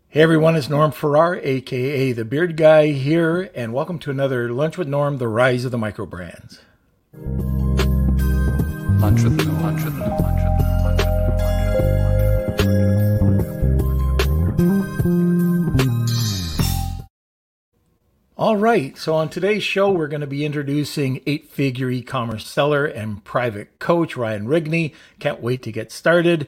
Hey everyone, it's Norm Farrar, aka the Beard Guy here, and welcome to another Lunch with Norm, the Rise of the Microbrands. Lunch with Norm. Lunch with Norm. Lunch with Norm. All right, so on today's show, we're going to be introducing eight-figure e-commerce seller and private coach Ryan Rigney. Can't wait to get started.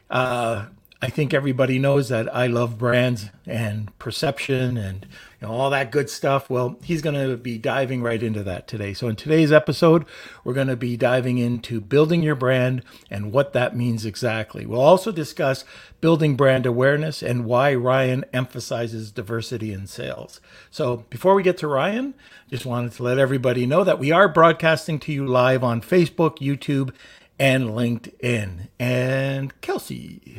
I think everybody knows that I love brands and perception and all that good stuff. Well, he's going to be diving right into that today. So in today's episode, we're going to be diving into building your brand and what that means exactly. We'll also discuss building brand awareness and why Ryan emphasizes diversity in sales. So before we get to Ryan, just wanted to let everybody know that we are broadcasting to you live on Facebook, YouTube, and LinkedIn. And Kelsey.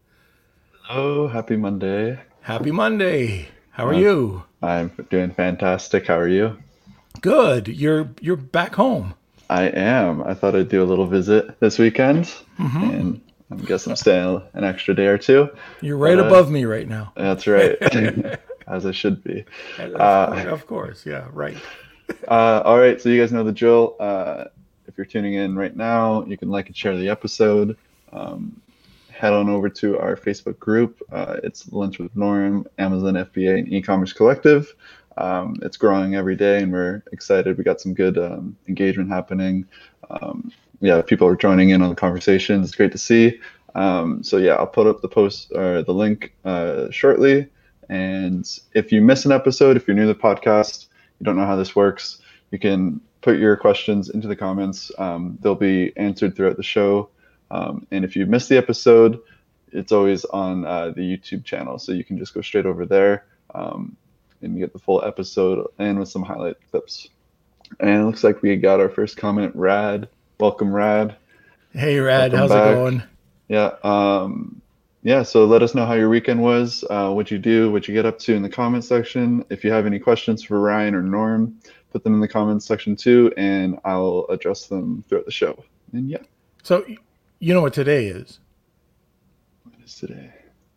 Oh, happy Monday. Happy Monday. How are you? I'm doing fantastic. How are you? Good. You're back home. I am. I thought I'd do a little visit this weekend, and I guess I'm staying an extra day or two. You're right above me right now. That's right, as I should be. Of course. Yeah, right. All right, so you guys know the drill. If you're tuning in right now, you can like and share the episode. Head on over to our Facebook group. It's Lunch with Norm, Amazon FBA, and E-commerce Collective. It's growing every day, and we're excited. We got some good engagement happening. People are joining in on the conversations. It's great to see. I'll put up the post or the link shortly. And if you miss an episode, if you're new to the podcast, you don't know how this works, you can put your questions into the comments. They'll be answered throughout the show. And if you missed the episode, it's always on the YouTube channel. So you can just go straight over there and you get the full episode and with some highlight clips. And it looks like we got our first comment, Rad. Welcome, Rad. Hey, Rad. Welcome how's back. It going? So let us know how your weekend was, what you do, what you get up to in the comment section. If you have any questions for Ryan or Norm, put them in the comments section too, and I'll address them throughout the show. And yeah. So you know what today is? What is today?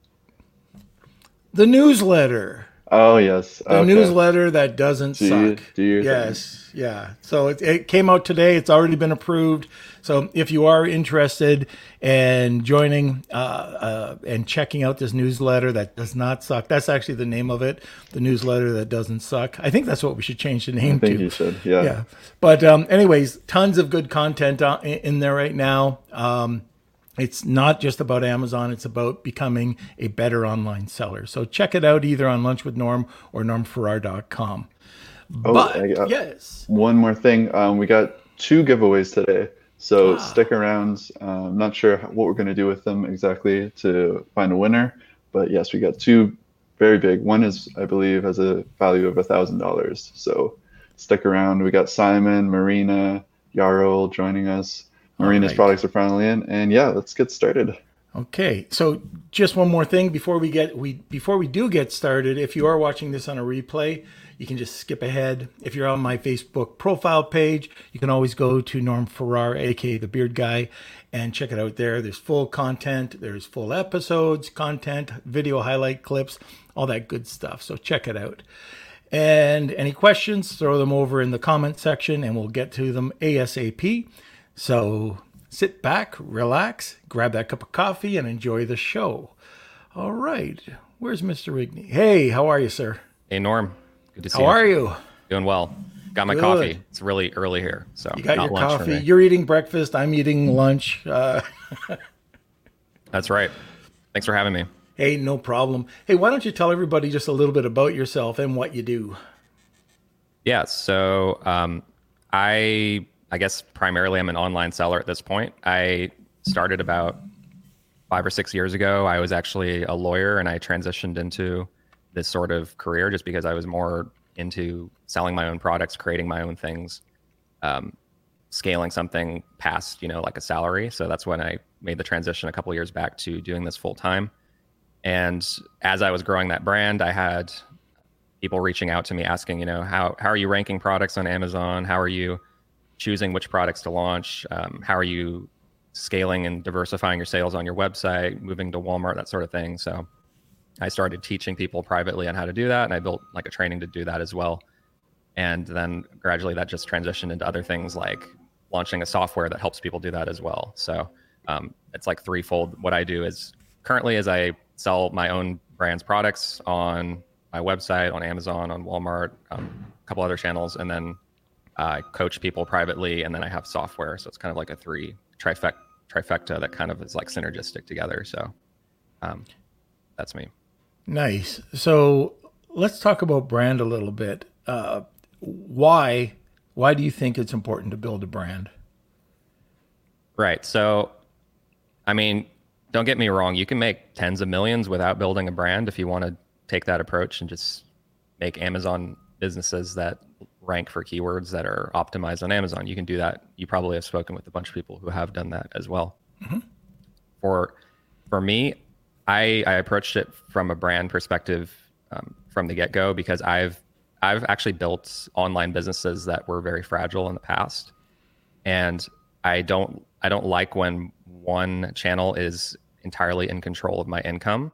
The newsletter. Oh, yes. The newsletter that doesn't suck. Do your Yes. Thing. Yeah. So it came out today. It's already been approved. So if you are interested in joining and checking out this newsletter that does not suck, that's actually the name of it, the newsletter that doesn't suck. I think that's what we should change the name to. I think you should, yeah. But anyways, tons of good content in there right now. It's not just about Amazon. It's about becoming a better online seller. So check it out either on Lunch with Norm or normfarrar.com. Yes. One more thing. We got 2 giveaways today. So stick around. I'm not sure what we're going to do with them exactly to find a winner. But yes, we got 2 very big. One is, I believe, has a value of $1,000. So stick around. We got Simon, Marina, Yarrow joining us. Marina's products are finally in, and let's get started. Okay, so just one more thing before we do get started. If you are watching this on a replay, you can just skip ahead. If you're on my Facebook profile page, you can always go to Norm Farrar, aka the Beard Guy, and check it out there. There's full content, there's full episodes, content, video highlight clips, all that good stuff. So check it out. And any questions, throw them over in the comment section, and we'll get to them ASAP. So sit back, relax, grab that cup of coffee, and enjoy the show. All right. Where's Mr. Rigney? Hey, how are you, sir? Hey, Norm. Good to see you. How are you? Doing well. Got my coffee. It's really early here, so you got not your lunch coffee. for me. You're eating breakfast. I'm eating lunch. That's right. Thanks for having me. Hey, no problem. Hey, why don't you tell everybody just a little bit about yourself and what you do? Yeah, so I guess primarily I'm an online seller at this point. I started about 5 or 6 years ago. I was actually a lawyer, and I transitioned into this sort of career just because I was more into selling my own products, creating my own things, scaling something past, like a salary. So that's when I made the transition a couple of years back to doing this full time. And as I was growing that brand, I had people reaching out to me asking, how are you ranking products on Amazon? How are you choosing which products to launch? How are you scaling and diversifying your sales on your website, moving to Walmart, that sort of thing? So I started teaching people privately on how to do that, and I built like a training to do that as well. And then gradually that just transitioned into other things like launching a software that helps people do that as well. So it's like threefold. What I do is currently is I sell my own brand's products on my website, on Amazon, on Walmart, a couple other channels, and then I coach people privately, and then I have software. So it's kind of like a trifecta that kind of is like synergistic together. So that's me. Nice. So let's talk about brand a little bit. Why do you think it's important to build a brand? Right. So, I mean, don't get me wrong. You can make tens of millions without building a brand if you want to take that approach and just make Amazon businesses that rank for keywords that are optimized on Amazon. You can do that. You probably have spoken with a bunch of people who have done that as well. Mm-hmm. For me, I approached it from a brand perspective from the get-go because I've actually built online businesses that were very fragile in the past, and I don't like when one channel is entirely in control of my income.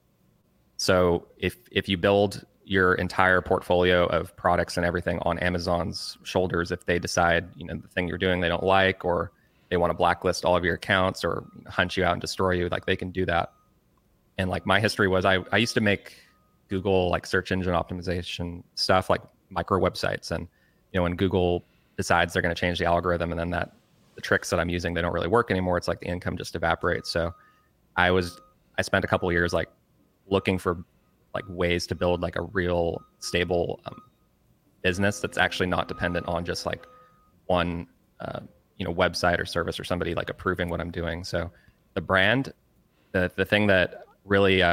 So if you build your entire portfolio of products and everything on Amazon's shoulders, if they decide the thing you're doing they don't like, or they want to blacklist all of your accounts or hunt you out and destroy you, like they can do that. And like my history was I used to make Google like search engine optimization stuff, like micro websites. And, when Google decides they're going to change the algorithm and then the tricks that I'm using, they don't really work anymore. It's like the income just evaporates. So I spent a couple of years like looking for like ways to build like a real stable business that's actually not dependent on just like one, website or service or somebody like approving what I'm doing. So the brand, the thing that really,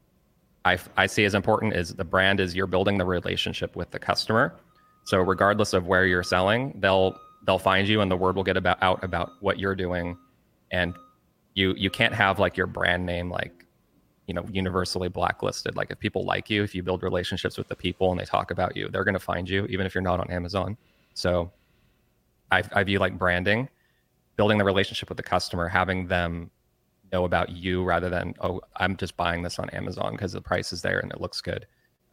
I see as important is the brand is you're building the relationship with the customer. So regardless of where you're selling, they'll find you and the word will get out about what you're doing. And you can't have like your brand name like, universally blacklisted. Like if people like you, if you build relationships with the people and they talk about you, they're going to find you even if you're not on Amazon. So I view like branding, building the relationship with the customer, having them know about you rather than, oh, I'm just buying this on Amazon because the price is there and it looks good.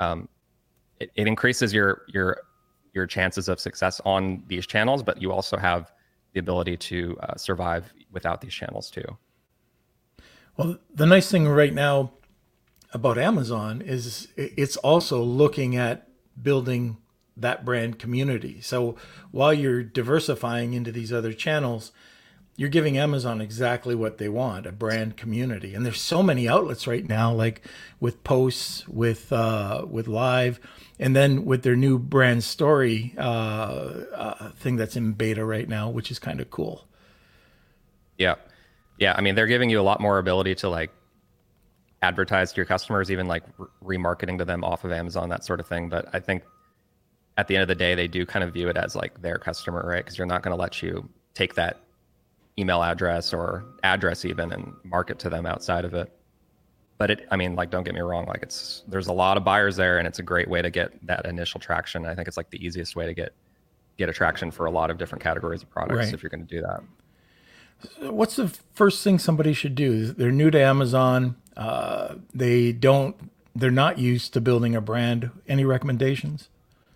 It increases your chances of success on these channels, but you also have the ability to survive without these channels too. Well, the nice thing right now about Amazon is it's also looking at building that brand community. So while you're diversifying into these other channels, you're giving Amazon exactly what they want, a brand community. And there's so many outlets right now, like with posts, with live, and then with their new brand story thing that's in beta right now, which is kind of cool. Yeah. Yeah. I mean, they're giving you a lot more ability to like advertise to your customers, even like remarketing to them off of Amazon, that sort of thing. But I think at the end of the day, they do kind of view it as like their customer, right? Because you're not going to let you take that email address or address even and market to them outside of it. But don't get me wrong, like there's a lot of buyers there and it's a great way to get that initial traction. I think it's like the easiest way to get attraction for a lot of different categories of products, right, if you're going to do that. What's the first thing somebody should do? They're new to Amazon. They're not used to building a brand. Any recommendations?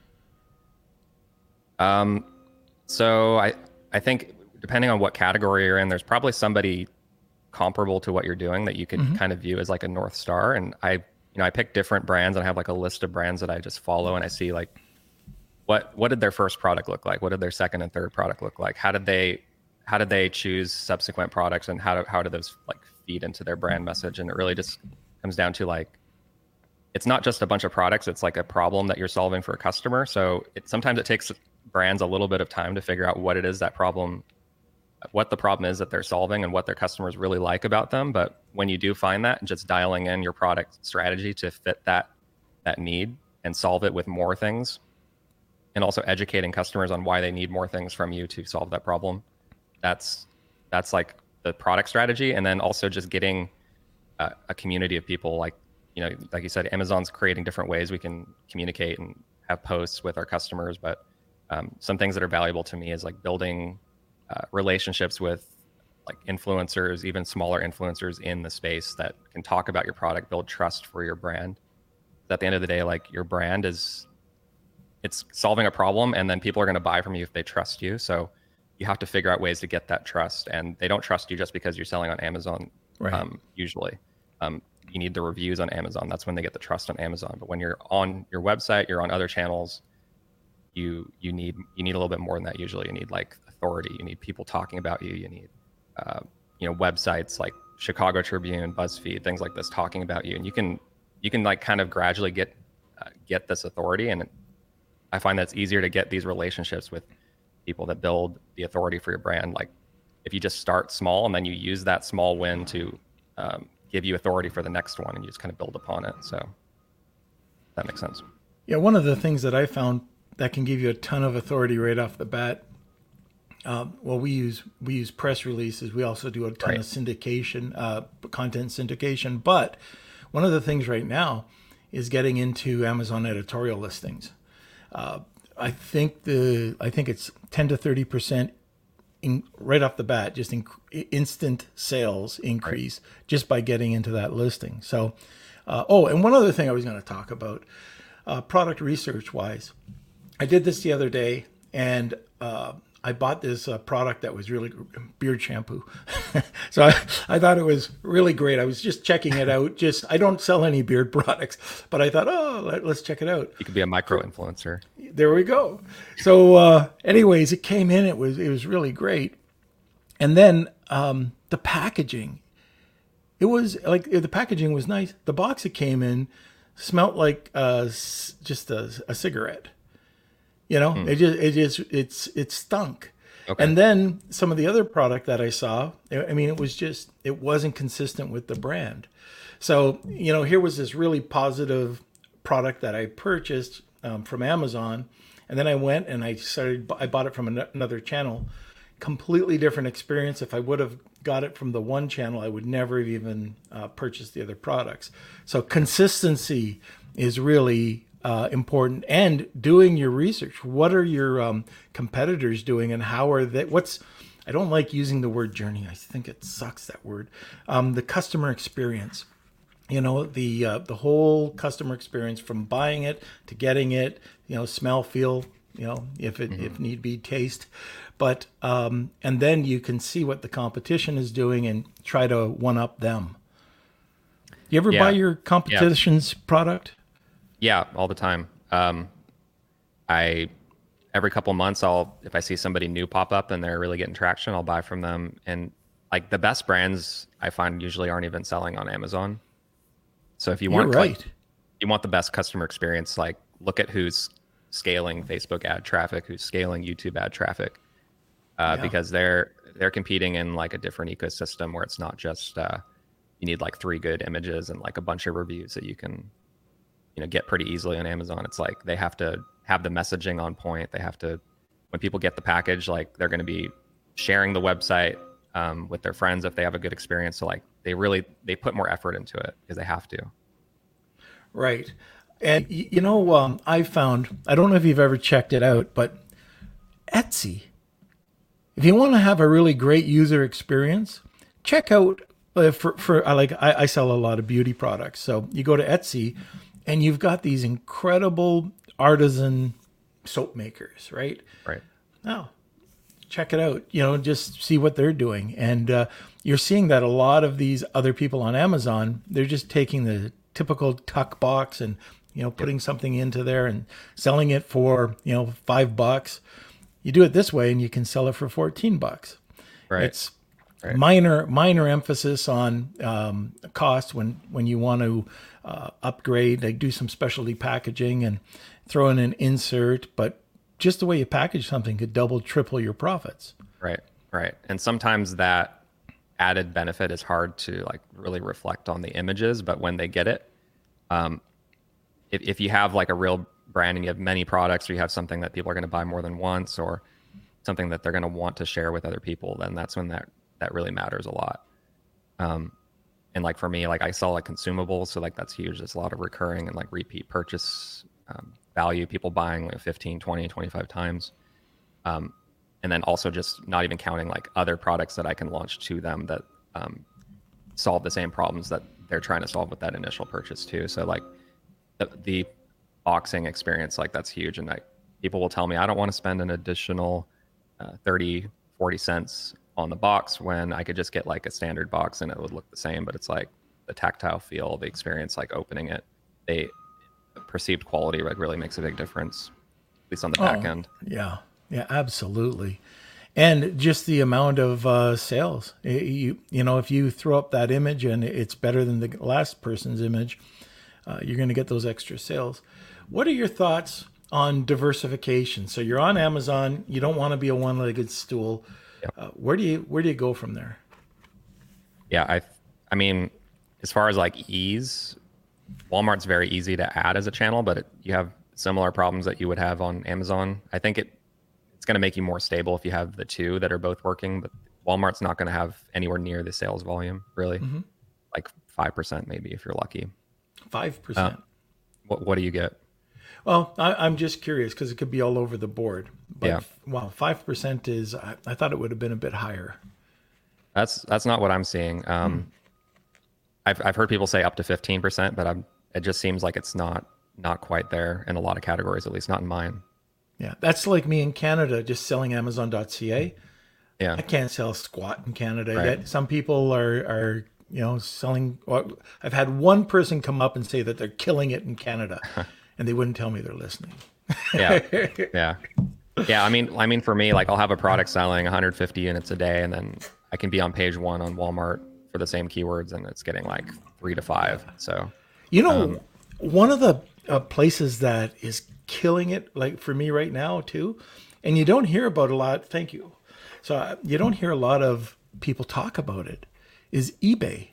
So I think depending on what category you're in, there's probably somebody comparable to what you're doing that you could kind of view as like a North Star. And I pick different brands and I have like a list of brands that I just follow and I see like what did their first product look like? What did their second and third product look like? How did they choose subsequent products, and how do those like feed into their brand message? And it really just comes down to like, it's not just a bunch of products. It's like a problem that you're solving for a customer. So sometimes it takes brands a little bit of time to figure out what the problem is that they're solving and what their customers really like about them. But when you do find that, just dialing in your product strategy to fit that need and solve it with more things, and also educating customers on why they need more things from you to solve that problem. That's like the product strategy. And then also just getting a community of people, like you said, Amazon's creating different ways we can communicate and have posts with our customers. But some things that are valuable to me is like building relationships with like influencers, even smaller influencers in the space that can talk about your product, build trust for your brand. At the end of the day, like your brand is, it's solving a problem, and then people are going to buy from you if they trust you. So you have to figure out ways to get that trust, and they don't trust you just because you're selling on Amazon. Right. Usually, you need the reviews on Amazon. That's when they get the trust on Amazon. But when you're on your website, you're on other channels, you need a little bit more than that. Usually, you need like authority. You need people talking about you. You need websites like Chicago Tribune, BuzzFeed, things like this talking about you, and you can like kind of gradually get this authority. And I find that's easier to get these relationships with people that build the authority for your brand. Like if you just start small and then you use that small win to give you authority for the next one, and you just kind of build upon it. So that makes sense. Yeah, one of the things that I found that can give you a ton of authority right off the bat. Well, we use press releases. We also do a ton of syndication, content syndication. But one of the things right now is getting into Amazon editorial listings. I think it's 10 to 30% right off the bat, just instant sales increase just by getting into that listing. So, and one other thing I was going to talk about, product research wise, I did this the other day, and I bought this product that was really beard shampoo. So I thought it was really great. I was just checking it out. I don't sell any beard products, but I thought, let's check it out. You could be a micro influencer. There we go. So anyways, it came in, it was really great. And then the packaging, it was like, the packaging was nice. The box it came in smelled like just a cigarette. You know, it stunk. Okay. And then some of the other product that I saw, I mean, it wasn't consistent with the brand. So, here was this really positive product that I purchased from Amazon. And then I went and I bought it from another channel. Completely different experience. If I would have got it from the one channel, I would never have even purchased the other products. So consistency is really important, and doing your research. What are your competitors doing, and how are they? I don't like using the word journey. I think it sucks, that word. The customer experience. The whole customer experience from buying it to getting it. Smell, feel. If need be, taste. But and then you can see what the competition is doing and try to one up them. You ever buy your competition's product? Yeah, all the time. Every couple of months, if I see somebody new pop up and they're really getting traction, I'll buy from them. And like the best brands I find usually aren't even selling on Amazon. So if you want, you want the best customer experience, like look at who's scaling Facebook ad traffic, who's scaling YouTube ad traffic, because they're competing in like a different ecosystem where it's not just you need like 3 good images and like a bunch of reviews that you can get pretty easily on Amazon. It's like they have to have the messaging on point. They have to, when people get the package, like they're going to be sharing the website with their friends if they have a good experience. So like they put more effort into it because they have to. Right. And I found, I don't know if you've ever checked it out, but Etsy, if you want to have a really great user experience, check out I sell a lot of beauty products. So you go to Etsy, and you've got these incredible artisan soap makers, right? Right. Now, check it out. Just see what they're doing. And you're seeing that a lot of these other people on Amazon, they're just taking the typical tuck box and, putting something into there and selling it for, $5. You do it this way and you can sell it for $14. Right. It's minor emphasis on cost when you want to upgrade. They do some specialty packaging and throw in an insert, but just the way you package something could double, triple your profits. Right. And sometimes that added benefit is hard to like really reflect on the images, but when they get it, if you have like a real brand and you have many products, or you have something that people are going to buy more than once, or something that they're going to want to share with other people, then that's when that really matters a lot. And like for me, like I sell like consumables, so like that's huge. There's a lot of recurring and like repeat purchase value, people buying like 15, 20, 25 times. and then also just not even counting like other products that I can launch to them that solve the same problems that they're trying to solve with that initial purchase too. So like the boxing experience, like that's huge. And like people will tell me, I don't want to spend an additional 30, 40 cents on the box when I could just get like a standard box and it would look the same. But it's like the tactile feel, the experience, like opening it, the perceived quality like really makes a big difference, at least on the back end. Yeah, absolutely. And just the amount of sales. You know, if you throw up that image and it's better than the last person's image, you're going to get those extra sales. What are your thoughts on diversification? So you're on Amazon. You don't want to be a one-legged stool. Yep. Where do you go from there? Yeah, I mean, as far as like ease, Walmart's very easy to add as a channel, but you have similar problems that you would have on Amazon. I think it's going to make you more stable if you have the two that are both working, but Walmart's not going to have anywhere near the sales volume, really. Like 5% maybe if you're lucky. 5%. What do you get? Well, I'm just curious because it could be all over the board. But Yeah. Wow, 5% is, I thought it would have been a bit higher. That's not what I'm seeing. I've heard people say up to 15%, but it just seems like it's not quite there in a lot of categories, at least not in mine. Yeah, that's like me in Canada, just selling Amazon.ca. Yeah. I can't sell squat in Canada. Right. Yet some people are selling. Well, I've had one person come up and say that they're killing it in Canada, and they wouldn't tell me they're listening. Yeah. Yeah. I mean, for me, like I'll have a product selling 150 units a day, and then I can be on page 1 on Walmart for the same keywords, and it's getting like 3 to 5. So, One of the places that is killing it, like for me right now too, and you don't hear about a lot. Thank you. So you don't hear a lot of people talk about it. Is eBay.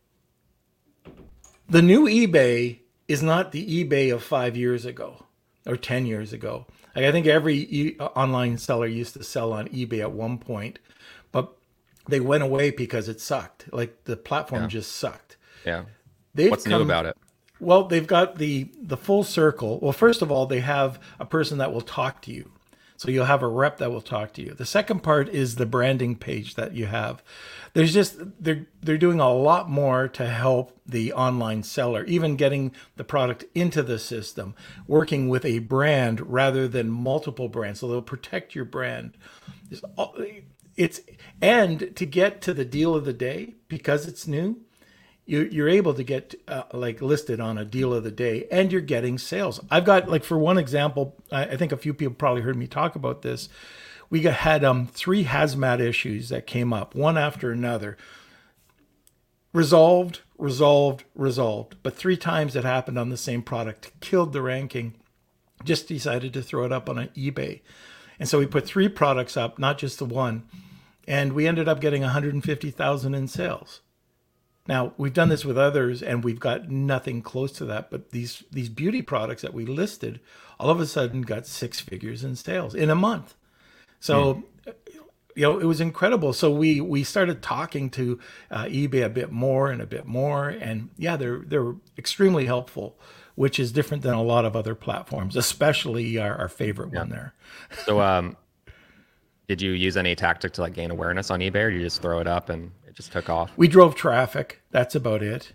The new eBay is not the eBay of 5 years ago or 10 years ago. Like I think every online seller used to sell on eBay at one point, but they went away because it sucked. Like the platform just sucked. yeah. They've What's new about it? Well, they've got the full circle. Well, first of all, they have a person that will talk to you. So you'll have a rep that will talk to you. The second part is the branding page that you have. There's just they're doing a lot more to help the online seller, even getting the product into the system, working with a brand rather than multiple brands. So they'll protect your brand. It's and to get to the deal of the day, because it's new, you're able to get like listed on a deal of the day, and you're getting sales. I've got, like, for one example, I think a few people probably heard me talk about this. We had 3 hazmat issues that came up, one after another. Resolved. But 3 times it happened on the same product, killed the ranking. Just decided to throw it up on an eBay. And so we put 3 products up, not just the one. And we ended up getting 150,000 in sales. Now, we've done this with others, and we've got nothing close to that. But these beauty products that we listed, all of a sudden got 6 figures in sales in a month. So, it was incredible. So we started talking to eBay a bit more. And yeah, they're extremely helpful, which is different than a lot of other platforms, especially our favorite one there. So, did you use any tactic to like gain awareness on eBay, or you just throw it up and it just took off? We drove traffic. That's about it.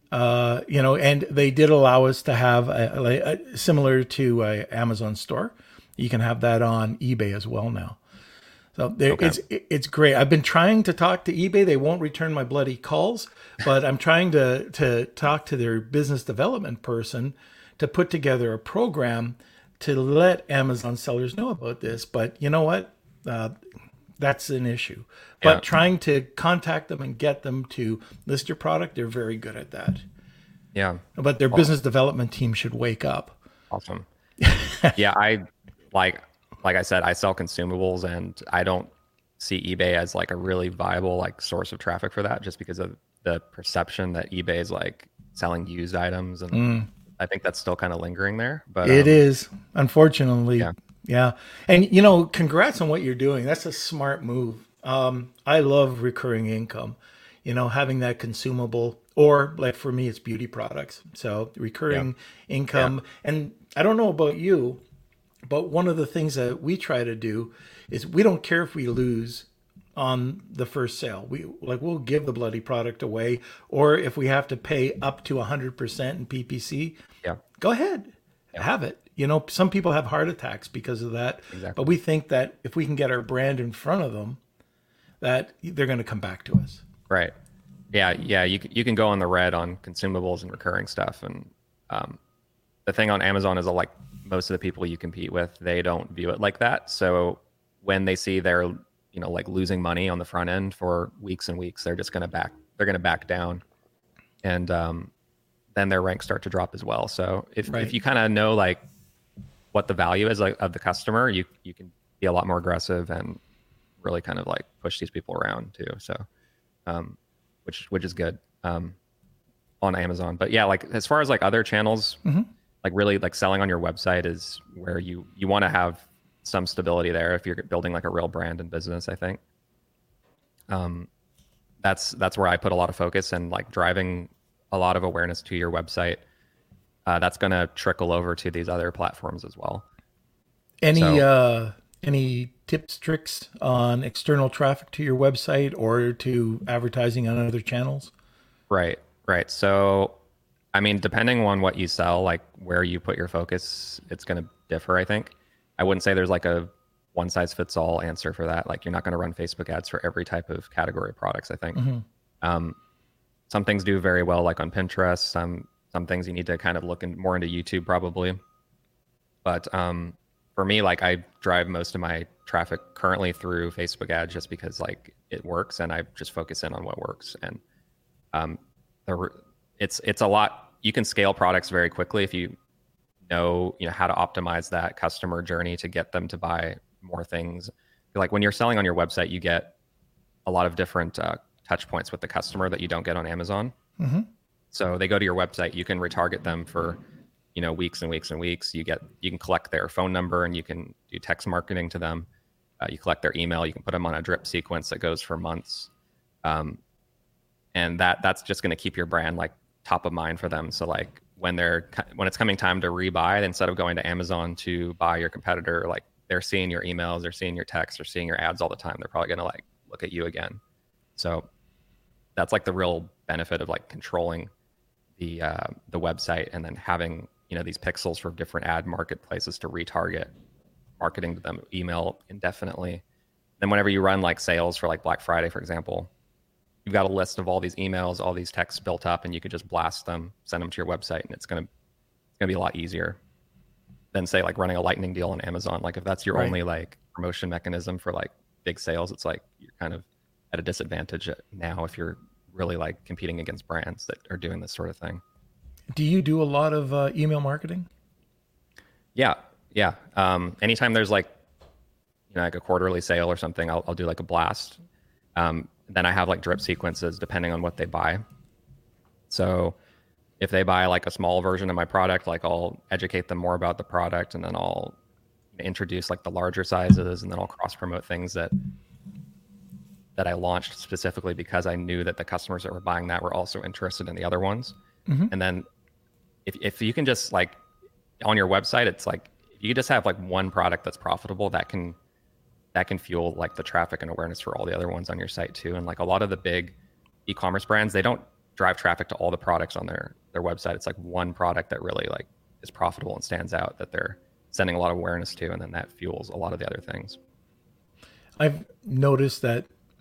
And they did allow us to have similar to Amazon store. You can have that on eBay as well now. So it's great. I've been trying to talk to eBay. They won't return my bloody calls, but I'm trying to talk to their business development person to put together a program to let Amazon sellers know about this. But you know what? That's an issue. But trying to contact them and get them to list your product, they're very good at that. Yeah. But their business development team should wake up. Awesome. Yeah, I like I said, I sell consumables, and I don't see eBay as like a really viable like source of traffic for that, just because of the perception that eBay is like selling used items, and I think that's still kind of lingering there. But it is, unfortunately. Yeah. And congrats on what you're doing. That's a smart move. I love recurring income, having that consumable, or like for me, it's beauty products. So recurring income. And I don't know about you, But one of the things that we try to do is we don't care if we lose on the first sale. We'll give the bloody product away, or if we have to pay up to 100% in PPC, Yeah. go ahead, have it. Some people have heart attacks because of that. Exactly. But we think that if we can get our brand in front of them, that they're going to come back to us. Right. Yeah. Yeah. You can go on the red on consumables and recurring stuff. And the thing on Amazon is like most of the people you compete with, they don't view it like that. So when they see they're, like losing money on the front end for weeks and weeks, they're going to back down. And then their ranks start to drop as well. So if you kind of know like what the value is of the customer, you can be a lot more aggressive and really kind of like push these people around too. So, which is good on Amazon. But yeah, like as far as like other channels, like really like selling on your website is where you want to have some stability there if you're building like a real brand and business, I think. That's where I put a lot of focus, and like driving a lot of awareness to your website. That's going to trickle over to these other platforms as well. Any tips, tricks on external traffic to your website or to advertising on other channels? Right. So, I mean, depending on what you sell, like where you put your focus, it's going to differ, I think. I wouldn't say there's like a one size fits all answer for that. Like you're not going to run Facebook ads for every type of category of products, I think. Some things do very well, like on Pinterest. Some things you need to kind of look more into YouTube probably. But for me, like I drive most of my traffic currently through Facebook ads just because like it works, and I just focus in on what works. And it's a lot. You can scale products very quickly if you know how to optimize that customer journey to get them to buy more things. Like when you're selling on your website, you get a lot of different touch points with the customer that you don't get on Amazon. So they go to your website, you can retarget them for weeks and weeks and weeks. You can collect their phone number, and you can do text marketing to them. You collect their email, you can put them on a drip sequence that goes for months. And that's just going to keep your brand like top of mind for them. So like when it's coming time to rebuy, instead of going to Amazon to buy your competitor, like they're seeing your emails, they're seeing your texts, they're seeing your ads all the time. They're probably going to like look at you again. So that's like the real benefit of like controlling the website, and then having these pixels for different ad marketplaces to retarget marketing to them, email indefinitely. Then whenever you run like sales for like Black Friday, for example, you've got a list of all these emails, all these texts built up, and you could just blast them, send them to your website, and it's gonna be a lot easier than say like running a lightning deal on Amazon. Like if that's your only like promotion mechanism for like big sales, it's like you're kind of at a disadvantage now if you're really like competing against brands that are doing this sort of thing. Do you do a lot of email marketing? Yeah. Anytime there's like like a quarterly sale or something, I'll do like a blast. Then I have like drip sequences depending on what they buy. So if they buy like a small version of my product, like I'll educate them more about the product, and then I'll introduce like the larger sizes, and then I'll cross promote things that I launched specifically because I knew that the customers that were buying that were also interested in the other ones. And then if you can just like on your website, it's like you just have like one product that's profitable, that can fuel like the traffic and awareness for all the other ones on your site too. And like a lot of the big e-commerce brands, they don't drive traffic to all the products on their website. It's like one product that really like is profitable and stands out that they're sending a lot of awareness to, and then that fuels a lot of the other things. I've noticed that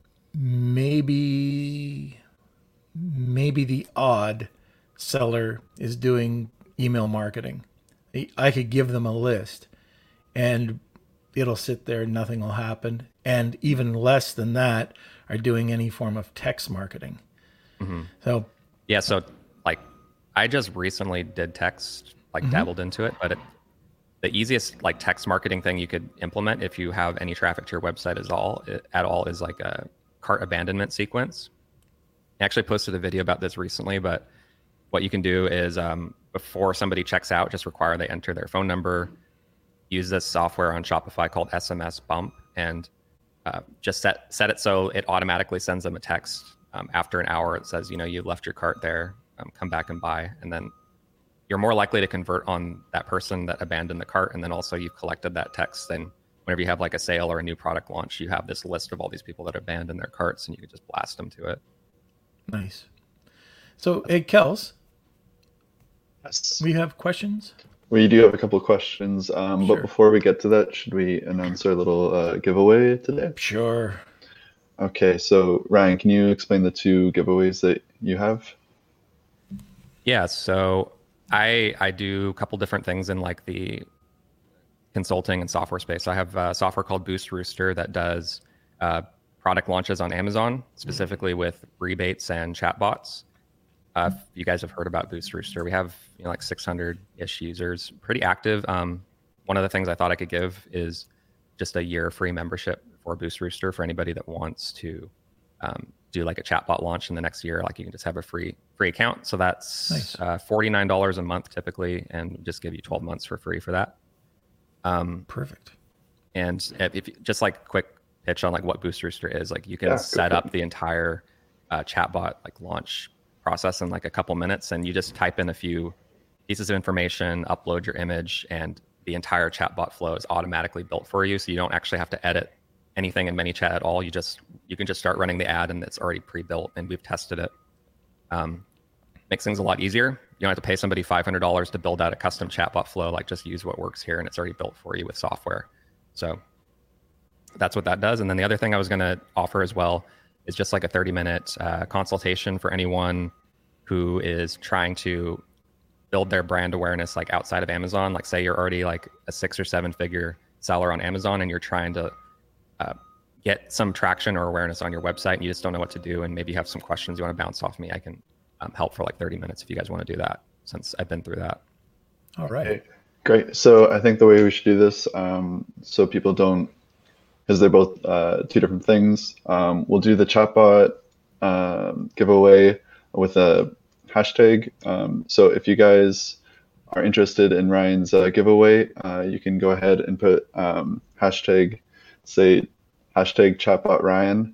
maybe the odd seller is doing email marketing. I could give them a list and it'll sit there, nothing will happen. And even less than that are doing any form of text marketing. So like I just recently did text, like dabbled into it, but the easiest like text marketing thing you could implement if you have any traffic to your website at all is like a cart abandonment sequence. I actually posted a video about this recently, but what you can do is before somebody checks out, just require they enter their phone number, use this software on Shopify called SMS Bump, and just set it so it automatically sends them a text after an hour. It says, you left your cart there, come back and buy. And then you're more likely to convert on that person that abandoned the cart. And then also you've collected that text. Then whenever you have like a sale or a new product launch, you have this list of all these people that abandoned their carts and you can just blast them to it. Nice. So, hey, Kels, Yes. we have questions? We do have a couple of questions, Sure. but before we get to that, should we announce our little giveaway today? Sure. Okay, so Ryan, can you explain the 2 giveaways that you have? Yeah, so I do a couple different things in like the consulting and software space. I have software called Boost Rooster that does product launches on Amazon, specifically with rebates and chatbots. If you guys have heard about Boost Rooster, we have like 600-ish users, pretty active. One of the things I thought I could give is just a year free membership for Boost Rooster for anybody that wants to do like a chatbot launch in the next year. Like you can just have a free account. So that's Nice. $49 a month typically, and just give you 12 months for free for that. Perfect. And if just like quick pitch on like what Boost Rooster is, like you can Yeah, set go up the entire chatbot like launch process in like a couple minutes, and you just type in a few pieces of information, upload your image, and the entire chatbot flow is automatically built for you. So you don't actually have to edit anything in ManyChat at all. You can just start running the ad and it's already pre-built, and we've tested it. Makes things a lot easier. You don't have to pay somebody $500 to build out a custom chatbot flow. Like just use what works here and it's already built for you with software. So that's what that does. And then the other thing I was going to offer as well is just like a 30-minute consultation for anyone who is trying to build their brand awareness like outside of Amazon. Like say you're already like a 6 or 7 figure seller on Amazon and you're trying to get some traction or awareness on your website and you just don't know what to do, and maybe you have some questions you want to bounce off me. I can help for like 30 minutes if you guys want to do that, since I've been through that. All right. Okay, great. So I think the way we should do this, so people don't, because they're both 2 different things, we'll do the chatbot giveaway with a hashtag. So if you guys are interested in Ryan's giveaway, you can go ahead and put hashtag chatbot Ryan,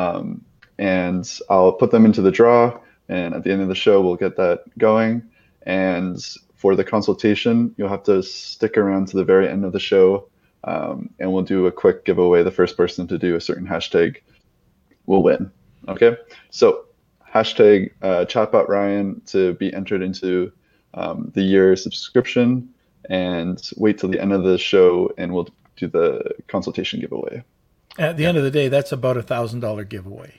and I'll put them into the draw. And at the end of the show, we'll get that going. And for the consultation, you'll have to stick around to the very end of the show, and we'll do a quick giveaway. The first person to do a certain hashtag will win. Okay, so hashtag chatbot Ryan to be entered into the year subscription, and wait till the end of the show, and we'll do the consultation giveaway. At the end of the day, that's about $1,000 giveaway.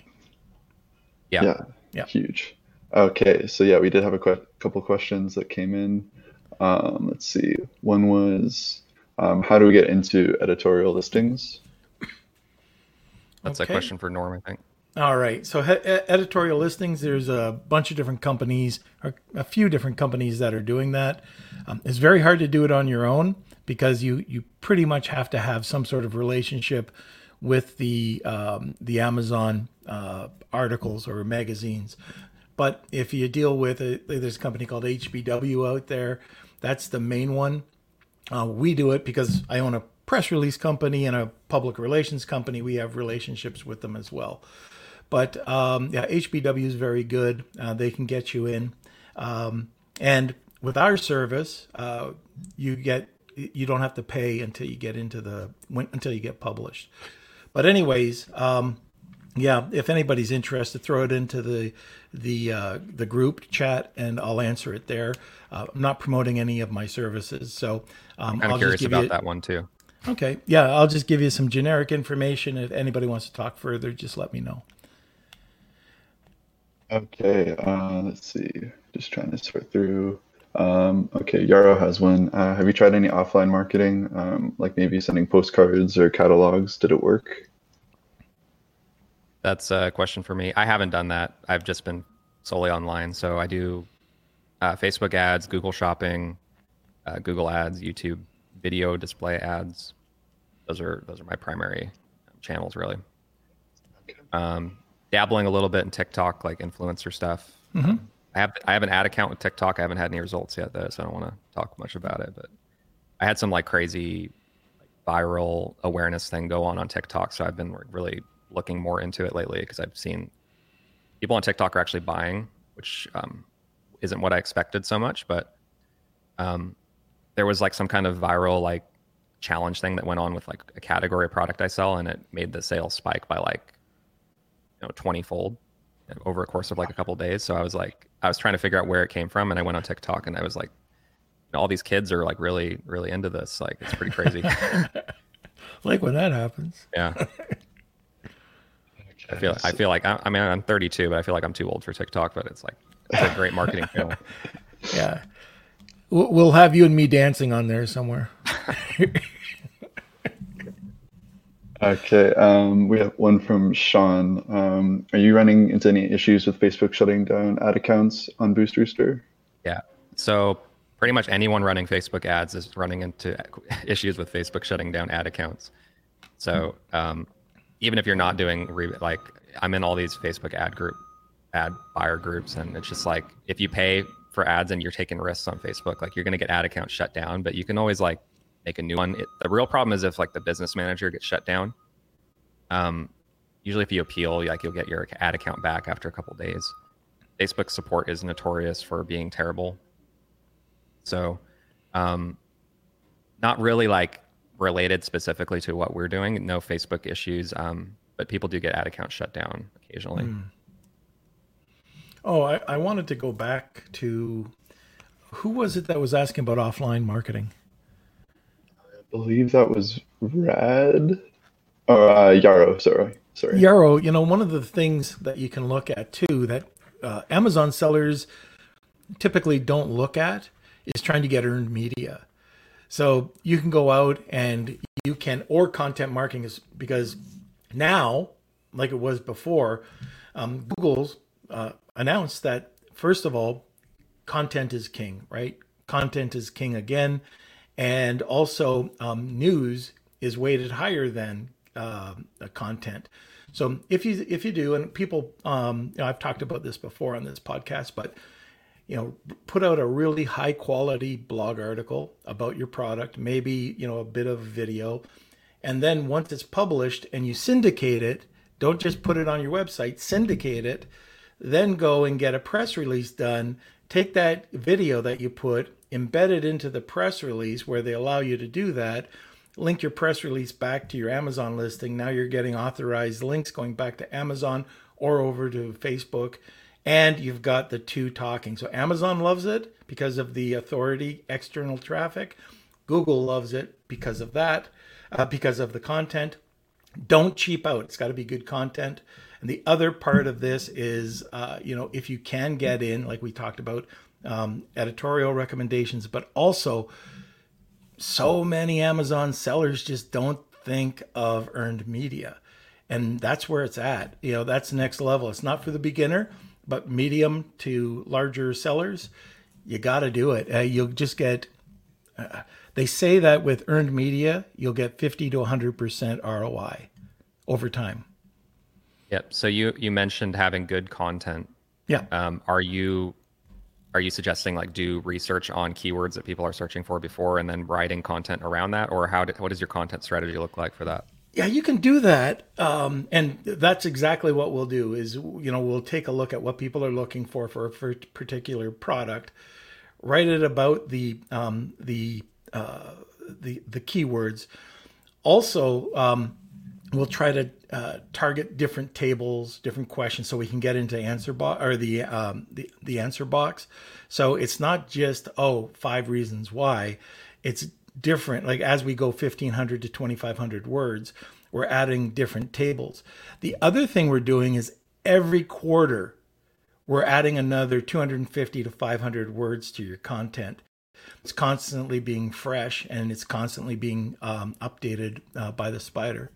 Yeah. Yeah. Huge. Okay, so yeah, we did have a couple questions that came in. Let's see. One was, how do we get into editorial listings? That's Okay. a question for Norm, I think. All right. So editorial listings, there's a bunch of different companies, or a few different companies that are doing that. It's very hard to do it on your own because you pretty much have to have some sort of relationship with the Amazon articles or magazines. But if you deal with there's a company called HBW out there. That's the main one. We do it because I own a press release company and a public relations company. We have relationships with them as well. But yeah, HBW is very good. They can get you in. And with our service, you don't have to pay until you get until you get published. But anyways, yeah, if anybody's interested, throw it into the group chat, and I'll answer it there. I'm not promoting any of my services, so I'm I'll curious just give about that one too. Okay, yeah, I'll just give you some generic information. If anybody wants to talk further, just let me know. Okay, let's see. Just trying to sort through. Okay, Yarrow has one. Have you tried any offline marketing, like maybe sending postcards or catalogs? Did it work? That's a question for me. I haven't done that. I've just been solely online. So I do Facebook ads, Google Shopping, Google Ads, YouTube video display ads. Those are my primary channels, really. Okay. Dabbling a little bit in TikTok, like influencer stuff. Mm-hmm. I have an ad account with TikTok. I haven't had any results yet, though, so I don't want to talk much about it. But I had some like crazy viral awareness thing go on TikTok, so I've been really looking more into it lately because I've seen people on TikTok are actually buying, which isn't what I expected so much. But there was like some kind of viral like challenge thing that went on with like a category of product I sell, and it made the sales spike by like 20-fold over a course of like a couple of days. So I was trying to figure out where it came from, and I went on TikTok, and I was like, all these kids are like really really into this. Like it's pretty crazy. Like when that happens. Yeah. I feel like I mean I'm 32, but I feel like I'm too old for TikTok. But it's a great marketing channel. Yeah, we'll have you and me dancing on there somewhere. Okay, we have one from Sean. Are you running into any issues with Facebook shutting down ad accounts on Boost Rooster? Yeah. So pretty much anyone running Facebook ads is running into issues with Facebook shutting down ad accounts. So even if you're not doing like I'm in all these Facebook ad buyer groups, and it's just like if you pay for ads and you're taking risks on Facebook, like you're going to get ad accounts shut down, but you can always like make a new one. The real problem is if like the business manager gets shut down. Usually if you appeal, like you'll get your ad account back after a couple of days. Facebook support is notorious for being terrible. So not really like related specifically to what we're doing. No Facebook issues, but people do get ad accounts shut down occasionally. Oh, I wanted to go back to, who was it that was asking about offline marketing? I believe that was Rad. Or Yarrow, sorry. Yarrow, one of the things that you can look at too that Amazon sellers typically don't look at is trying to get earned media. So you can go out and you can, or content marketing is, because now, like it was before, Google's announced that, first of all, content is king, right? Content is king again. And also news is weighted higher than content. So if you do, and people, I've talked about this before on this podcast, but put out a really high quality blog article about your product, maybe, a bit of video. And then once it's published and you syndicate it, don't just put it on your website, syndicate it, then go and get a press release done. Take that video that you put, embed it into the press release where they allow you to do that, link your press release back to your Amazon listing. Now you're getting authorized links going back to Amazon or over to Facebook. And you've got the two talking. So Amazon loves it because of the authority, external traffic. Google loves it because of that, because of the content. Don't cheap out. It's got to be good content. And the other part of this is, if you can get in, like we talked about, editorial recommendations, but also so many Amazon sellers just don't think of earned media. And that's where it's at. That's the next level. It's not for the beginner, but medium to larger sellers, you got to do it. You'll just get, they say that with earned media, you'll get 50 to 100% ROI over time. Yep. So you mentioned having good content. Yeah. Are you suggesting like do research on keywords that people are searching for before and then writing content around that? Or what does your content strategy look like for that? Yeah, you can do that. And that's exactly what we'll do is, we'll take a look at what people are looking for a particular product, write it about the keywords. Also, we'll try to target different tables, different questions, so we can get into answer box or the answer box. So it's not just 5 reasons why. It's different. Like as we go 1,500 to 2,500 words, we're adding different tables. The other thing we're doing is every quarter we're adding another 250 to 500 words to your content. It's constantly being fresh and it's constantly being updated by the Spider.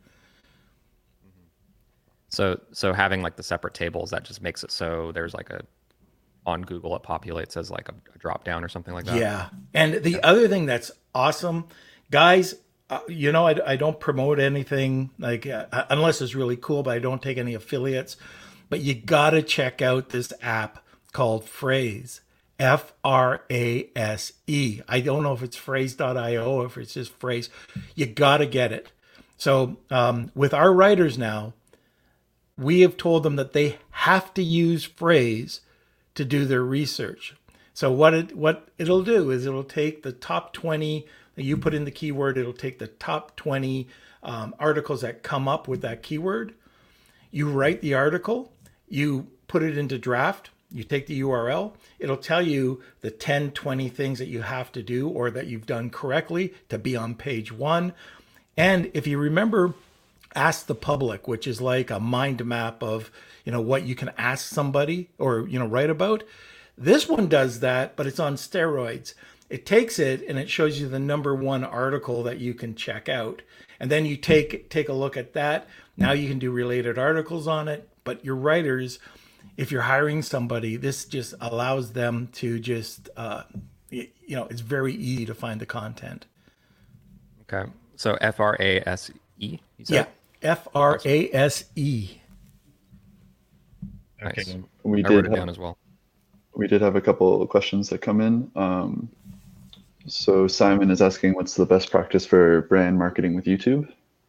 So having like the separate tables, that just makes it so there's like on Google it populates as like a drop down or something like that. Yeah. And the other thing that's awesome, guys, I don't promote anything like unless it's really cool, but I don't take any affiliates. But you got to check out this app called Phrase, Frase. I don't know if it's phrase.io or if it's just Phrase. You got to get it. So with our writers now, we have told them that they have to use Phrase to do their research. So what it'll do is it'll take the top 20 that you put in the keyword. It'll take the top 20 articles that come up with that keyword. You write the article, you put it into draft, you take the URL, it'll tell you the 10, 20 things that you have to do or that you've done correctly to be on page one. And if you remember, Ask the Public, which is like a mind map of, what you can ask somebody or, write about. This one does that, but it's on steroids. It takes it and it shows you the number one article that you can check out. And then you take a look at that. Now you can do related articles on it. But your writers, if you're hiring somebody, this just allows them to just, it's very easy to find the content. Okay. So FRASE, you said? Yeah, FRASE. Nice. Okay. I wrote it down as well. We did have a couple of questions that come in. So Simon is asking, what's the best practice for brand marketing with YouTube?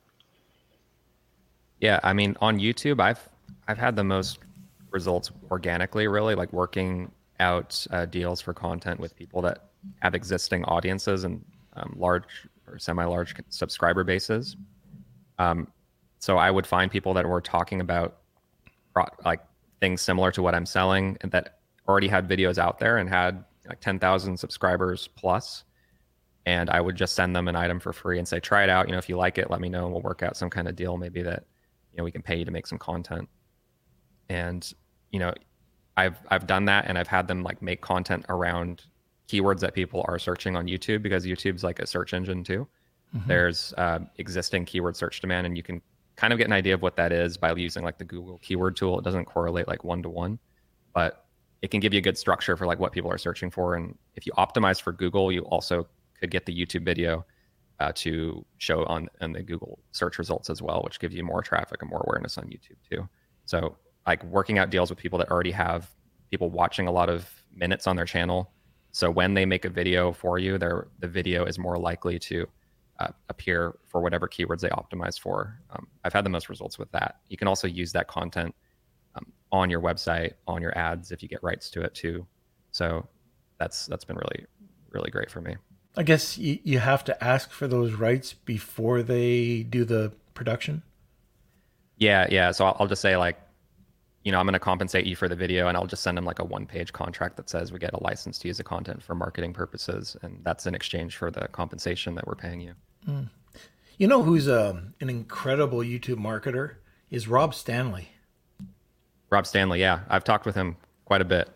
Yeah, I mean, on YouTube, I've had the most results organically, really, like working out deals for content with people that have existing audiences and large or semi-large subscriber bases. So I would find people that were talking about like things similar to what I'm selling and that already had videos out there and had like 10,000 subscribers plus. And I would just send them an item for free and say, try it out. If you like it, let me know and we'll work out some kind of deal, maybe that, we can pay you to make some content. And, I've done that and I've had them like make content around keywords that people are searching on YouTube because YouTube's like a search engine too. Mm-hmm. There's existing keyword search demand and you can kind of get an idea of what that is by using like the Google keyword tool. It doesn't correlate like one-to-one, but it can give you a good structure for like what people are searching for. And if you optimize for Google, you also could get the YouTube video to show on the Google search results as well, which gives you more traffic and more awareness on YouTube too. So like working out deals with people that already have people watching a lot of minutes on their channel. So when they make a video for you, the video is more likely to appear for whatever keywords they optimize for. I've had the most results with that. You can also use that content on your website, on your ads, if you get rights to it too. So that's been really, really great for me. I guess you have to ask for those rights before they do the production. Yeah. So I'll just say like, I'm going to compensate you for the video and I'll just send them like a 1-page contract that says we get a license to use the content for marketing purposes. And that's in exchange for the compensation that we're paying you. Mm. You know who's an incredible YouTube marketer is Rob Stanley. Rob Stanley, yeah. I've talked with him quite a bit.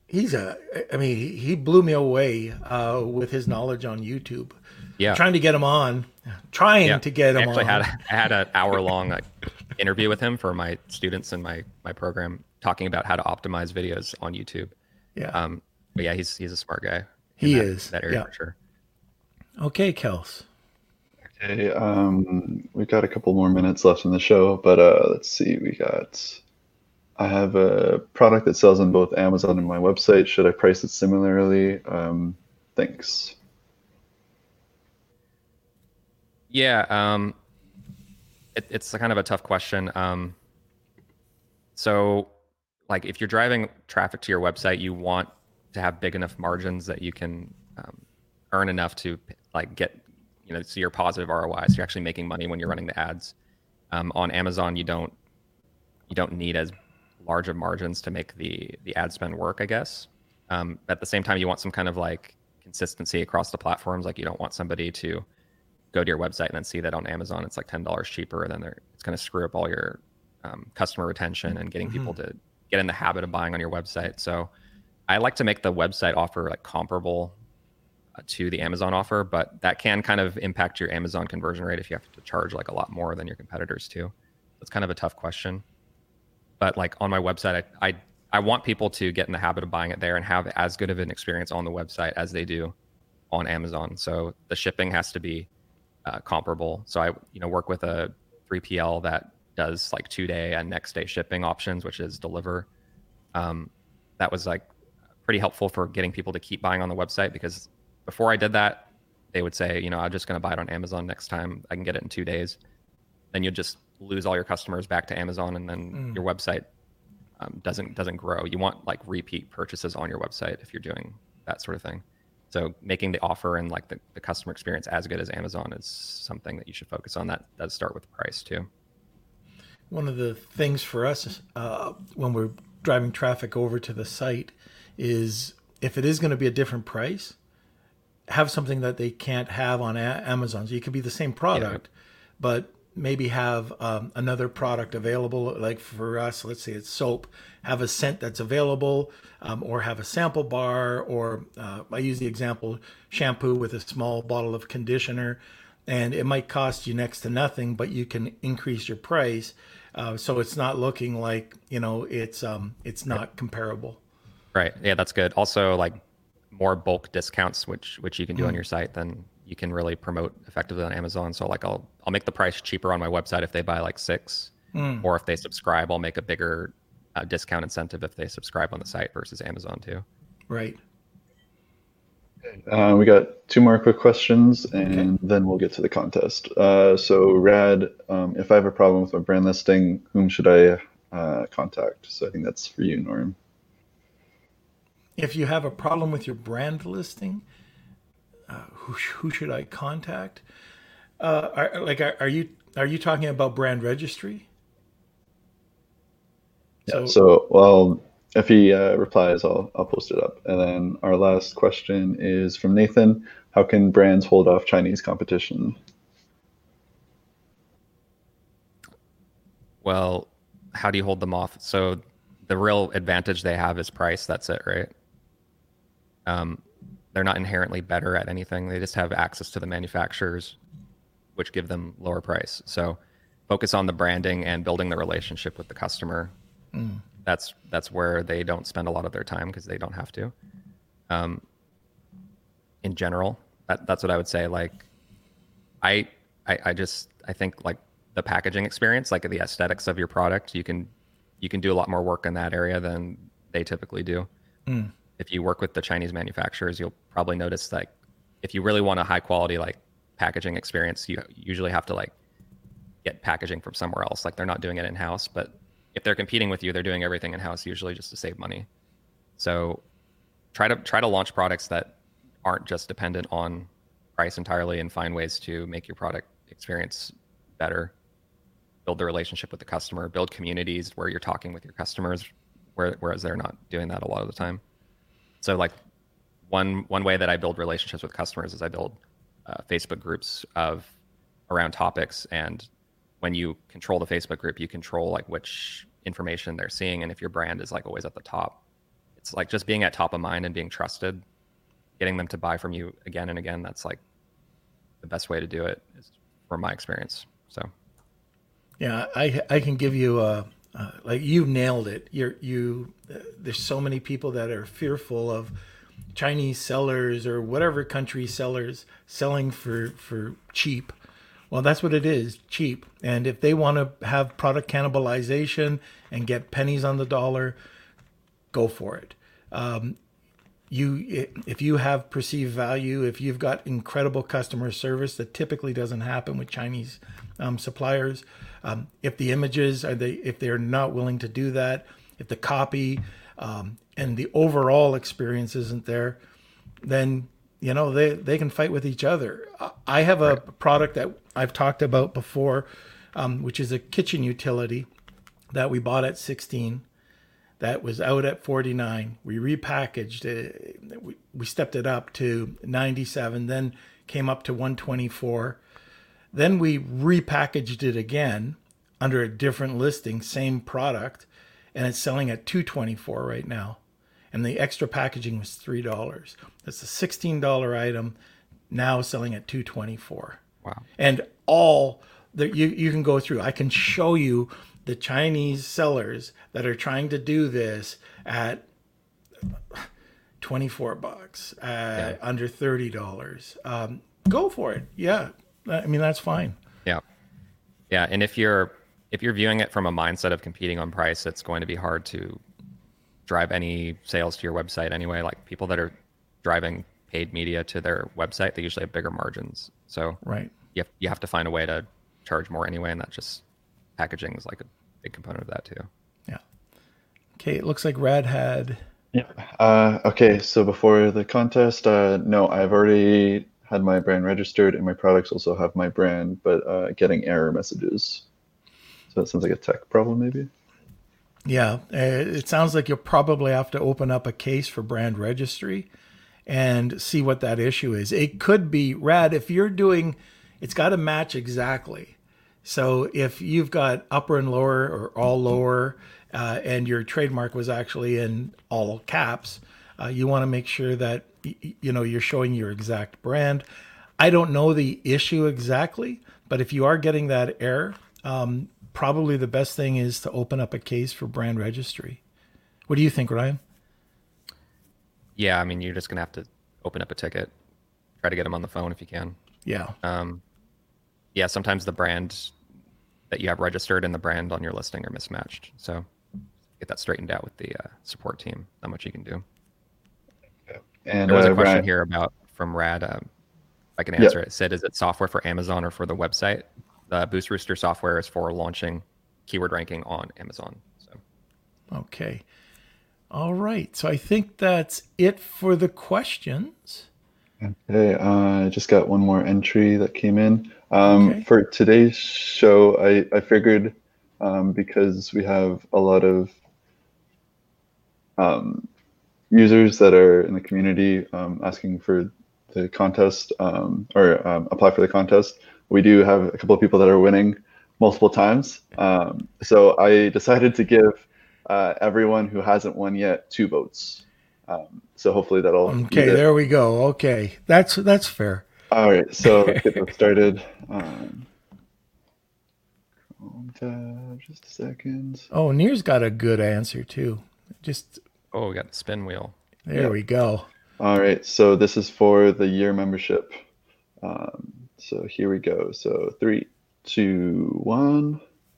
He blew me away with his knowledge on YouTube. Yeah. Trying to get him on. I had an hour-long interview with him for my students in my program, talking about how to optimize videos on YouTube. Yeah. But yeah, he's a smart guy. He is. That area for sure. Okay, Kels. Okay. We got a couple more minutes left in the show, but let's see. I have a product that sells on both Amazon and my website. Should I price it similarly? Thanks. Yeah, it's kind of a tough question. So like if you're driving traffic to your website, you want to have big enough margins that you can earn enough to like get, see your positive ROI. So you're actually making money when you're running the ads. On Amazon, you don't need as large of margins to make the ad spend work, I guess. At the same time, you want some kind of like consistency across the platforms. Like you don't want somebody to go to your website and then see that on Amazon it's like $10 cheaper, and then it's going to screw up all your customer retention and getting people to get in the habit of buying on your website. So I like to make the website offer like comparable to the Amazon offer, but that can kind of impact your Amazon conversion rate if you have to charge like a lot more than your competitors too. It's kind of a tough question. But like on my website, I want people to get in the habit of buying it there and have as good of an experience on the website as they do on Amazon. So the shipping has to be comparable. So I work with a 3PL that does like 2-day and next day shipping options, which is Deliver. That was like pretty helpful for getting people to keep buying on the website, because before I did that, they would say, I'm just going to buy it on Amazon next time. I can get it in 2 days. Then you'll just lose all your customers back to Amazon, and then your website doesn't grow. You want like repeat purchases on your website if you're doing that sort of thing. So making the offer and like the customer experience as good as Amazon is something that you should focus on. That does start with the price too. One of the things for us when we're driving traffic over to the site is if it is going to be a different price, have something that they can't have on Amazon. So it could be the same product, but maybe have another product available. Like for us, let's say it's soap, have a scent that's available, or have a sample bar, or I use the example shampoo with a small bottle of conditioner, and it might cost you next to nothing, but you can increase your price. So it's not looking like, it's not comparable. Right. Yeah, that's good. Also, like more bulk discounts, which you can do on your site, then you can really promote effectively on Amazon. So like I'll make the price cheaper on my website if they buy like 6, or if they subscribe, I'll make a bigger discount incentive if they subscribe on the site versus Amazon too. Right. We got 2 more quick questions, and then we'll get to the contest. So Rad, if I have a problem with my brand listing, whom should I contact? So I think that's for you, Norm. If you have a problem with your brand listing, who should I contact? Are you talking about brand registry? Yeah. So well, if he replies, I'll post it up. And then our last question is from Nathan: how can brands hold off Chinese competition? Well, how do you hold them off? So the real advantage they have is price. That's it, right? They're not inherently better at anything. They just have access to the manufacturers, which give them lower price. So focus on the branding and building the relationship with the customer. That's where they don't spend a lot of their time because they don't have to. In general, that's what I would say. Like, I think like the packaging experience, like the aesthetics of your product, you can do a lot more work in that area than they typically do. If you work with the Chinese manufacturers, you'll probably notice like if you really want a high quality like packaging experience, you usually have to like get packaging from somewhere else. Like they're not doing it in house, but if they're competing with you, they're doing everything in house, usually just to save money. So try to launch products that aren't just dependent on price entirely, and find ways to make your product experience better. Build the relationship with the customer, build communities where you're talking with your customers, whereas they're not doing that a lot of the time. So like one way that I build relationships with customers is I build Facebook groups around topics, and when you control the Facebook group, you control like which information they're seeing, and if your brand is like always at the top, it's like just being at top of mind and being trusted, getting them to buy from you again and again. That's like the best way to do it, is from my experience. So yeah, I can give you like you nailed it. There's so many people that are fearful of Chinese sellers or whatever country sellers selling for cheap. Well, that's what it is, cheap. And if they want to have product cannibalization and get pennies on the dollar, go for it. If you have perceived value, if you've got incredible customer service that typically doesn't happen with Chinese suppliers, if the images if they're not willing to do that, if the copy and the overall experience isn't there, then they can fight with each other. I have a product that I've talked about before, which is a kitchen utility that we bought at 16. That was out at 49. We repackaged it. We stepped it up to 97, then came up to 124. Then we repackaged it again under a different listing, same product, and it's selling at 224 right now. And the extra packaging was $3. That's a $16 item, now selling at 224. wow. And all that you can go through. I can show you the Chinese sellers that are trying to do this at $24, under $30. Go for it. Yeah. I mean, that's fine. Yeah. Yeah. And if you're viewing it from a mindset of competing on price, it's going to be hard to drive any sales to your website anyway. Like people that are driving paid media to their website, they usually have bigger margins. So right. You have to find a way to charge more anyway, and that just packaging is like a big component of that too. Yeah. Okay, it looks like Rad had Yeah. Okay, so before the contest, no, I've already had my brand registered and my products also have my brand, but getting error messages. So that sounds like a tech problem, maybe. Yeah, it sounds like you'll probably have to open up a case for brand registry and see what that issue is. It could be rad if you're doing, it's got to match exactly. So if you've got upper and lower or all lower, and your trademark was actually in all caps, you want to make sure that you're showing your exact brand. I don't know the issue exactly, but if you are getting that error, probably the best thing is to open up a case for brand registry. What do you think, Ryan? Yeah, I mean, you're just gonna have to open up a ticket, try to get them on the phone if you can. Yeah. Yeah, sometimes the brand that you have registered and the brand on your listing are mismatched. So get that straightened out with the support team. Not much you can do. And There was a question Ryan, here about from Rad. I can yeah, answer it. It said, is it software for Amazon or for the website? The Boost Rooster software is for launching keyword ranking on Amazon. So Okay. All right. So I think that's it for the questions. okay, I just got one more entry that came in. Okay. For today's show, I figured because we have a lot of um, users that are in the community asking for the contest or apply for the contest. We do have a couple of people that are winning multiple times. So I decided to give everyone who hasn't won yet 2 votes. So hopefully that'll ease Okay, it. there we go. Okay. That's fair. All right, so let's get this started. Just a second. Oh, Near's got a good answer too. Just oh, we got the spin wheel. there Yeah. we go. All right, so this is for the year membership. So here we go. So 3, 2, 1.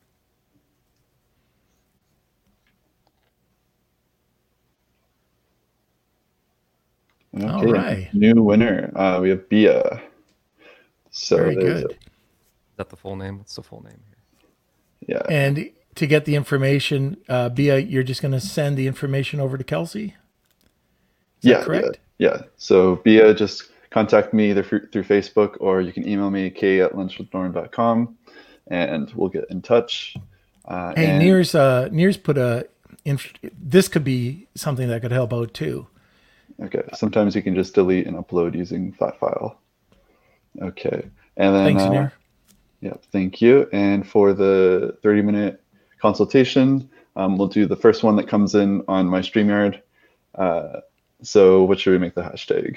All Okay, right. new winner. We have Bia. So Very there's a, good. Is that the full name? What's the full name here? yeah, And to get the information, Bia, you're just going to send the information over to Kelsey. Is that yeah, yeah, correct? yeah. So Bia, just contact me either through Facebook or you can email me k@lunchwithnorm.com and we'll get in touch. Hey, And Near's put a. This could be something that could help out too. okay, sometimes you can just delete and upload using flat file. Okay, and then Thanks, Near. yeah, thank you. And for the 30-minute consultation, we'll do the first one that comes in on my StreamYard. So what should we make the hashtag?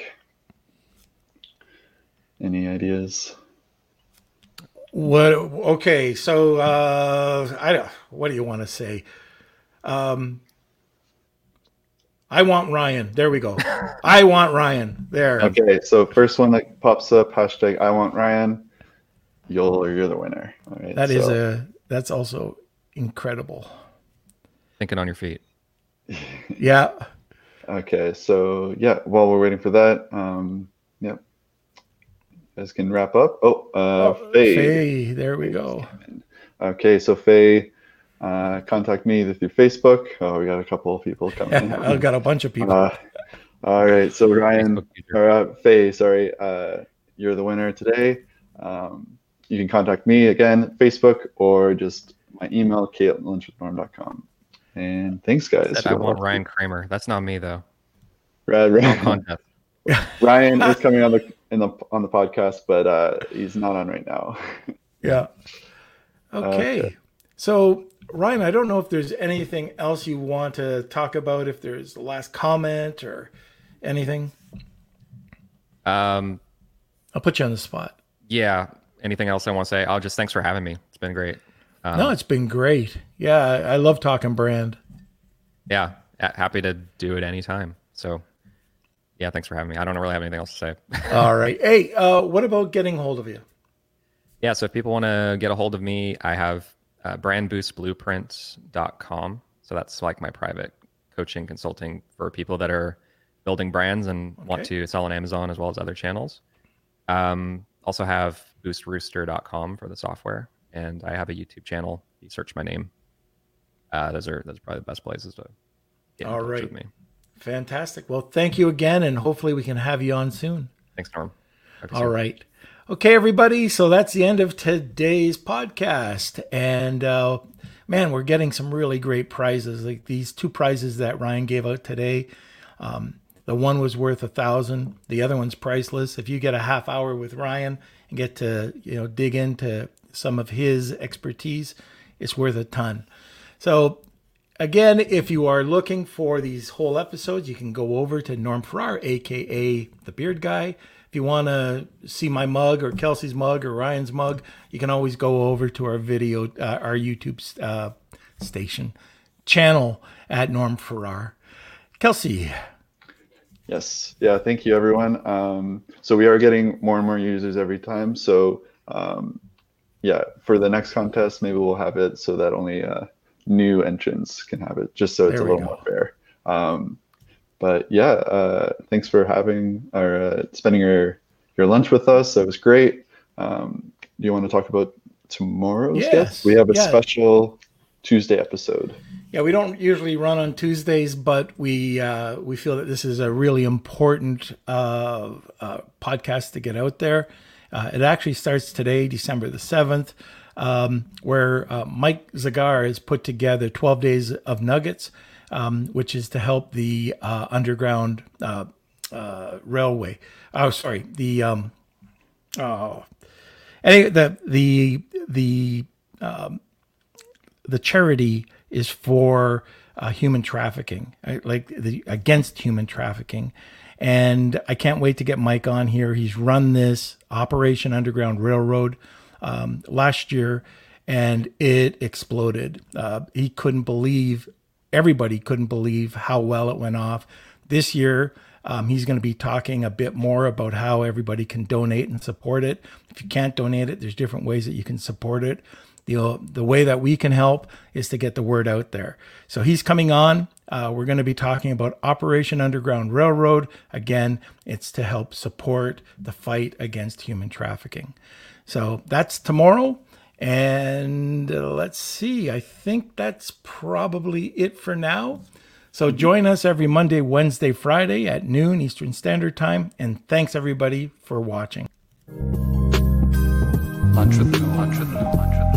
Any ideas? What? Okay, so I don't. What do you want to say? I want Ryan. There we go. I want Ryan. There. Okay, so first one that pops up, hashtag I want Ryan, you're the winner. All right, That is so that's also incredible. Thinking on your feet. Yeah. okay, so yeah, while we're waiting for that, yep, you guys can wrap up. Oh, Faye. Faye, there we go. Okay, so Faye, contact me either through Facebook. Oh, we got a couple of people coming I've in. got a bunch of people. All right, so Ryan, Facebook user. or Faye, sorry, you're the winner today. You can contact me again, Facebook, or just my email, k@lunchwithnorm.com. And thanks, guys. Said I want Ryan Kramer. That's not me though. Rad, No Ryan, contest. Ryan is coming on the podcast, but he's not on right now. Yeah. Okay. Okay. So, Ryan, I don't know if there's anything else you want to talk about, if there's the last comment or anything. Um, I'll put you on the spot. yeah. Anything else I want to say? Oh, just thanks for having me. It's been great. No, it's been great. Yeah, I love talking brand. Yeah. Happy to do it anytime. So yeah, thanks for having me. I don't really have anything else to say. All right. Hey, what about getting hold of you? Yeah. So if people want to get a hold of me, I have brandboostblueprint.com. So that's like my private coaching consulting for people that are building brands and want to sell on Amazon as well as other channels. Also have boostrooster.com for the software. And I have a YouTube channel. You search my name. Those are probably the best places to get in All touch right. with me. Fantastic. Well, thank you again, and hopefully we can have you on soon. Thanks, Norm. All right. Okay, everybody. So that's the end of today's podcast. And man, we're getting some really great prizes. Like these 2 prizes that Ryan gave out today. The one was worth $1,000. The other one's priceless. If you get a half hour with Ryan and get to, dig into some of his expertise, it's worth a ton. So again, if you are looking for these whole episodes, you can go over to Norm Farrar, aka The Beard Guy. If you want to see my mug or Kelsey's mug or Ryan's mug, you can always go over to our our YouTube station channel at Norm Farrar. Kelsey. Yes. Yeah. Thank you, everyone. So we are getting more and more users every time. So yeah, for the next contest, maybe we'll have it so that only new entrants can have it, just so it's a little more fair. But yeah, thanks for spending your lunch with us. That was great. Do you want to talk about tomorrow's guest? We have a special Tuesday episode. Yeah, we don't usually run on Tuesdays, but we feel that this is a really important podcast to get out there. It actually starts today, December the 7th, where Mike Zagar has put together 12 Days of Nuggets, which is to help the underground railway. Oh, sorry, the charity is for human trafficking, against human trafficking. And I can't wait to get Mike on here. He's run this Operation Underground Railroad last year, and it exploded. Everybody couldn't believe how well it went off. This year, he's going to be talking a bit more about how everybody can donate and support it. If you can't donate it, there's different ways that you can support it. The way that we can help is to get the word out there. So he's coming on. We're going to be talking about Operation Underground Railroad. Again, it's to help support the fight against human trafficking. So that's tomorrow. And let's see, I think that's probably it for now. So join us every Monday, Wednesday, Friday at noon Eastern Standard Time. And thanks everybody for watching. Lunch with